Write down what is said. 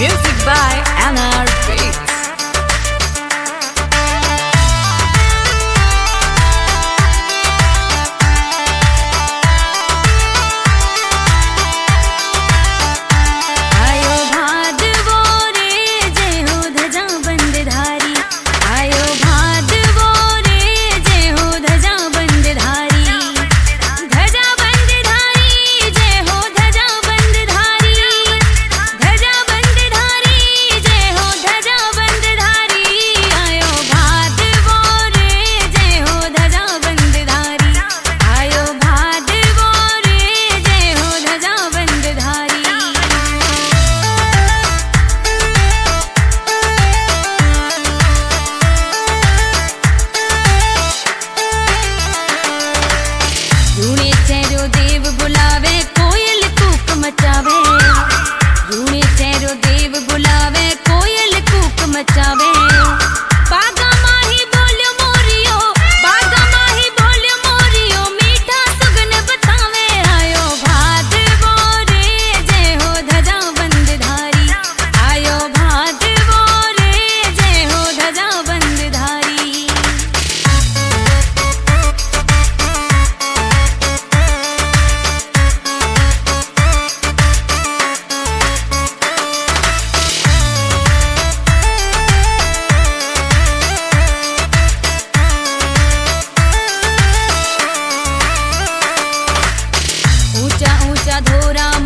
Music by NR Beats. देव बुलावे कोयल कूक मचावे, रूणे चेहरो देव बुलावे कोयल कूक मचावे। बागा माही बोलियो मोरियो, बागा माही बोलियो मोरियो, मीठा सुगन बतावे। आयो भाद बोरे जय हो ध्वजा बंदधारी, आयो भाद बोरे जय हो ध्वजा बंदधारी। ऊंचा ऊंचा धोरा